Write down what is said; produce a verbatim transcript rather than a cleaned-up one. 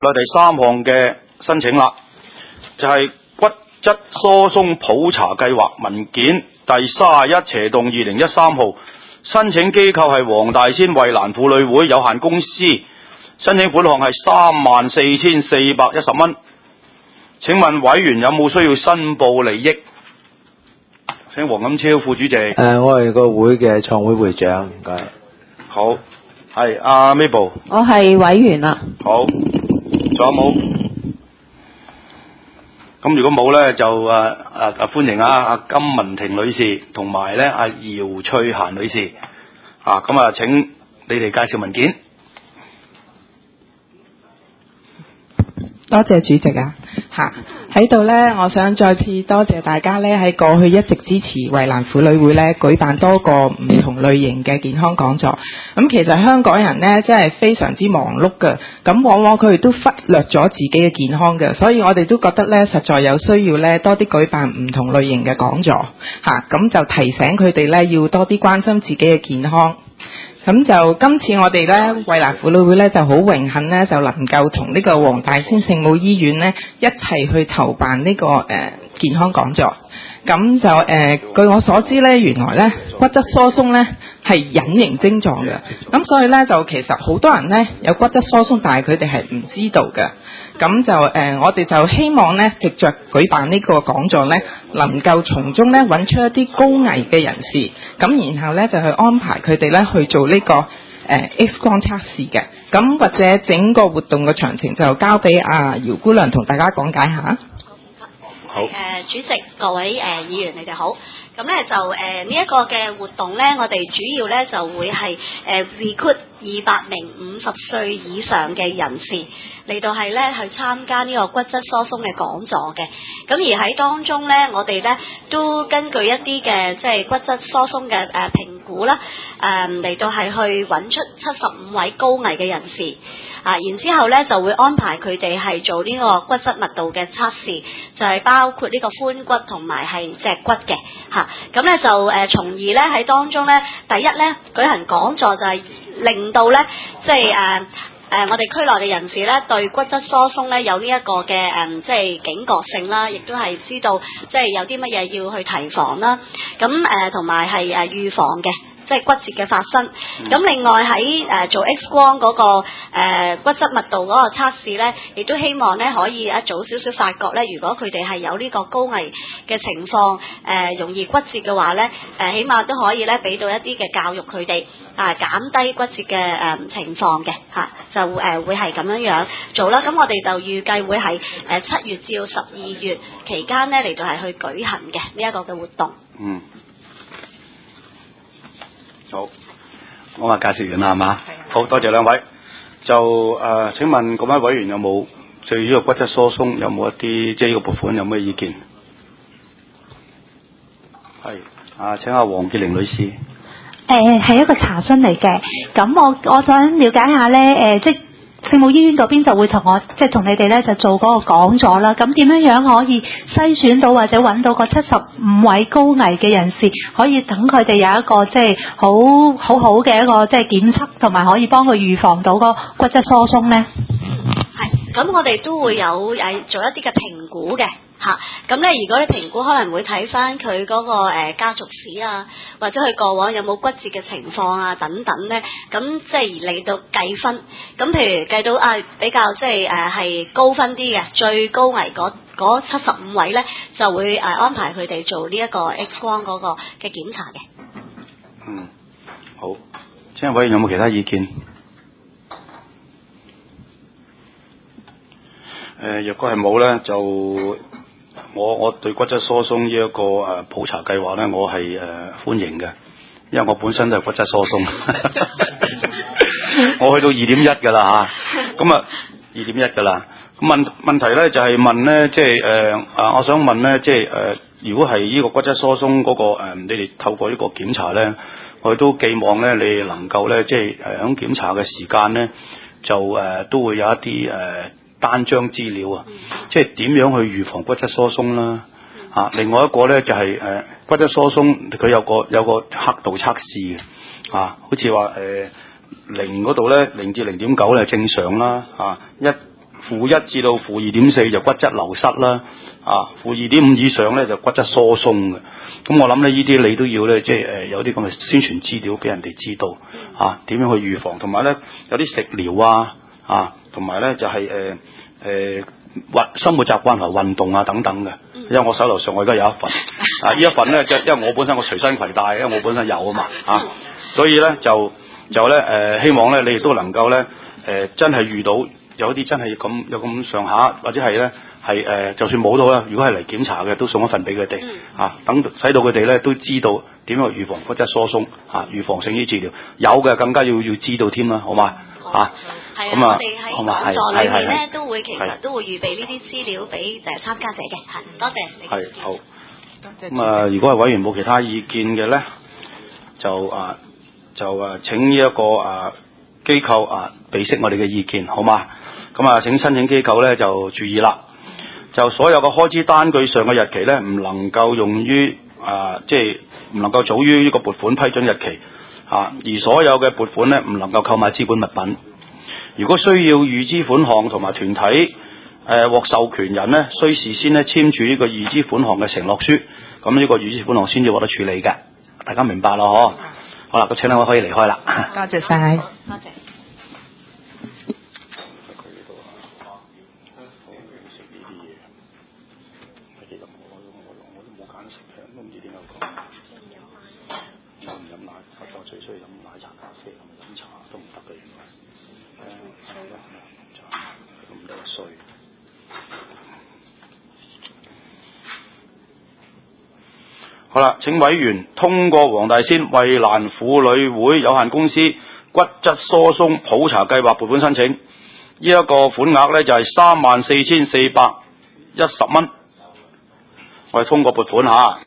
啦第三項嘅申請啦，就係、是、骨質疏鬆普查計劃文件第三十一斜洞二零一三號，申請機構係黃大仙衛蘭婦女會有限公司，申請款項係三萬四千四百一十蚊。請問委員有冇需要申報利益？請黃錦超副主席。誒、 呃，我係個會嘅創會會長，唔該。 好，係阿 Mabel。 我係委員啦。 好，仲有冇？咁如果冇咧，就誒誒誒歡迎啊阿金文婷女士同埋咧阿姚翠嫻女士。啊，咁啊請你哋介紹文件。 多謝主席啊，嚇喺度呢，我想再次多謝大家呢，喺過去一直支持衛蘭婦女會呢舉辦多個唔同類型嘅健康講座。咁其實香港人呢，真係非常之忙碌㗎，咁往往佢哋都忽略咗自己嘅健康嘅，所以我哋都覺得呢，實在有需要呢，多啲舉辦唔同類型嘅講座嚇，咁就提醒佢哋呢，要多啲關心自己嘅健康。咁就今次我哋咧衛蘭婦女會咧就好榮幸咧，就能夠同呢個黃大仙聖母醫院咧一齊去籌辦呢、這個誒、呃、健康講座。咁就誒、呃、據我所知咧，原來咧骨質疏鬆咧係隱形症狀嘅。咁所以咧就其實好多人咧有骨質疏鬆，但係佢哋係唔知道嘅。咁就誒、呃、我哋就希望咧藉着舉辦呢個講座咧，能夠從中咧揾出一啲高危嘅人士，咁然後咧就去安排佢哋咧去做呢、這個誒、呃、X 光測試嘅。咁或者整個活動嘅詳情就交俾阿姚姑娘同大家講解下。 好。誒、呃、主席，各位誒、呃、議員，你哋好。咁咧就誒呢一個嘅活動咧，我哋主要咧就會係誒、呃、recruit 二百名五十歲以上嘅人士嚟到係咧去參加呢個骨質疏鬆嘅講座嘅。咁而喺當中咧，我哋咧都根據一啲嘅即係骨質疏鬆嘅誒評估啦，誒嚟到係去揾出七十五位高危嘅人士啊，然之後咧就會安排佢哋係做呢個骨質密度嘅測試，就係、是、包括呢個髖骨同埋係脊骨嘅嚇。咁、啊、咧就誒、呃，從而咧喺當中咧，第一咧舉行講座就係令到咧即係誒誒我哋區內嘅人士咧對骨質疏鬆咧有呢一個嘅誒即係警覺性啦，亦都係知道即係有啲乜嘢要去提防啦。咁誒同埋係誒預防嘅。即係骨折嘅發生，咁、嗯、另外喺誒、呃、做 X 光嗰、那個、呃、骨質密度嗰個測試咧，亦都希望咧可以一早少少發覺咧，如果佢哋係有呢個高危嘅情況，誒、呃、容易骨折嘅話咧，誒、呃、起碼都可以咧俾到一啲嘅教育佢哋啊，減低骨折嘅誒、呃、情況嘅嚇、啊，就誒、呃、會係咁樣樣做啦。咁我哋就預計會係誒七月至到十二月期間咧嚟到係去舉行嘅呢一個嘅活動。 嗯。好，我話介紹完啦，係嘛？好多謝兩位。就誒、呃，請問各位委員有冇對呢個骨質疏鬆有冇一啲即係呢個撥款有咩意見？係啊，請阿黃潔玲女士。誒、 呃，係一個查詢嚟嘅。咁我我想了解下咧，誒、呃，即係聖母醫院嗰邊就會同我即係同你哋咧就做嗰個講座啦。咁點樣樣可以篩選到或者揾到個七十五位高危嘅人士，可以等佢哋有一個即係好好好嘅一個即係檢測，同埋可以幫佢預防到個骨質疏鬆咧？ 係，咁我哋都會有誒做一啲嘅評估嘅。嚇，咁咧如果你評估可能會睇翻佢嗰個、呃、家族史啊，或者佢過往有冇骨折嘅情況啊等等咧，咁即係嚟到計分。咁譬如計到啊比較即係誒係高分啲嘅，最高危嗰嗰七十五位咧，就會誒、呃、安排佢哋做呢一個 X 光嗰個嘅檢查嘅。 嗯，好，請委員有冇其他意見？誒，若果係冇咧，就我我對骨質疏鬆呢一個誒、呃、普查計劃咧，我係誒、呃、歡迎嘅，因為我本身都係骨質疏鬆，我去到二點一噶啦嚇，咁啊二點一噶啦。咁問問題咧就係、是、問咧，即係誒啊，我想問咧，即係誒，如果係呢個骨質疏鬆嗰、那個、呃、你哋透過呢個檢查咧，我哋都寄望咧，你哋能夠咧，即係誒喺檢查嘅時間咧，就誒、呃、都會有一啲誒。呃單張資料啊，即係點樣去預防骨質疏鬆啦？嚇、啊，另外一個咧就係、是、誒、呃、骨質疏鬆，佢有個有個刻度測試嘅，嚇、啊，好似話誒零嗰度咧零至零點九咧正常啦，嚇、啊、一負一至到負二點四就骨質流失啦，啊負二點五以上咧就骨質疏鬆嘅。咁我諗咧呢啲你都要咧即係誒有啲咁嘅宣傳資料俾人哋知道，啊點樣去預防，同埋咧有啲食療啊啊，同埋咧就係誒誒運生活習慣同運動啊等等嘅。因為我手頭上我而家有一份，啊呢一份咧即係因為我本身我隨身攜帶，因為我本身有啊嘛，啊所以咧就就咧誒、呃、希望咧你哋都能夠咧誒、呃、真係遇到有啲真係咁有咁上下，或者係咧係誒就算冇到啦，如果係嚟檢查嘅都送一份俾佢哋，啊等使到佢哋咧都知道點樣預防骨質疏鬆，啊預防性醫治療有嘅更加要要知道添啦，好嘛？啊係咁啊， 我哋喺講座裏面咧都會其實都會預備呢啲資料俾誒參加者嘅，係多謝你。 係好。咁啊，如果係委員冇其他意見嘅咧，就啊就啊請呢一個啊機構啊備悉我哋嘅意見，好嘛？咁啊請申請機構咧就注意啦，就所有嘅開支單據上嘅日期咧唔能夠用於啊即係唔能夠早於呢個撥款批准日期啊，而所有嘅撥款咧唔能夠購買資本物品。如果需要預支款項同埋團體誒、呃、獲授權人咧，需事先咧簽署呢個預支款項嘅承諾書，咁呢個預支款項先至獲得處理嘅。大家明白咯，嗬？好啦，個請兩位可以離開啦。 多謝晒。 多謝。 好啦，請委員通過黃大仙衛蘭婦女會有限公司骨質疏鬆普查計劃撥款申請，呢、這、一個款額呢，就係三萬四千四百一十蚊，我哋通過撥款嚇。